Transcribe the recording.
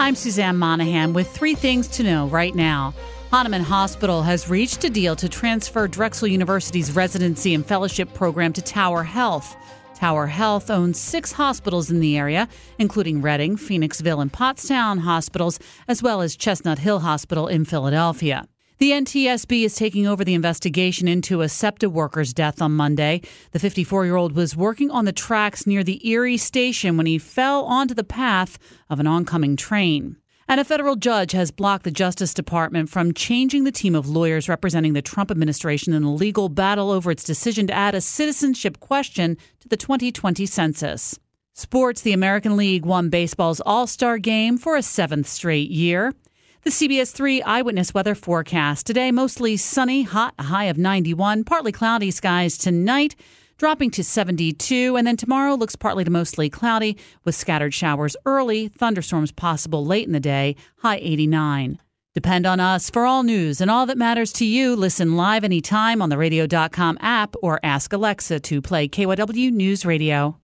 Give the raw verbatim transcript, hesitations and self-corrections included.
I'm Suzanne Monahan with three things to know right now. Hahnemann Hospital has reached a deal to transfer Drexel University's residency and fellowship program to Tower Health. Tower Health owns six hospitals in the area, including Reading, Phoenixville, and Pottstown hospitals, as well as Chestnut Hill Hospital in Philadelphia. The N T S B is taking over the investigation into a SEPTA worker's death on Monday. The fifty-four-year-old was working on the tracks near the Erie station when he fell onto the path of an oncoming train. And a federal judge has blocked the Justice Department from changing the team of lawyers representing the Trump administration in a legal battle over its decision to add a citizenship question to the twenty twenty census. Sports, the American League won baseball's All-Star Game for a seventh straight year. The C B S three Eyewitness weather forecast. Today, mostly sunny, hot, a high of ninety-one. Partly cloudy skies tonight, dropping to seventy-two. And then tomorrow looks partly to mostly cloudy with scattered showers early, thunderstorms possible late in the day, high eighty-nine. Depend on us for all news and all that matters to you. Listen live anytime on the radio dot com app or ask Alexa to play K Y W News Radio.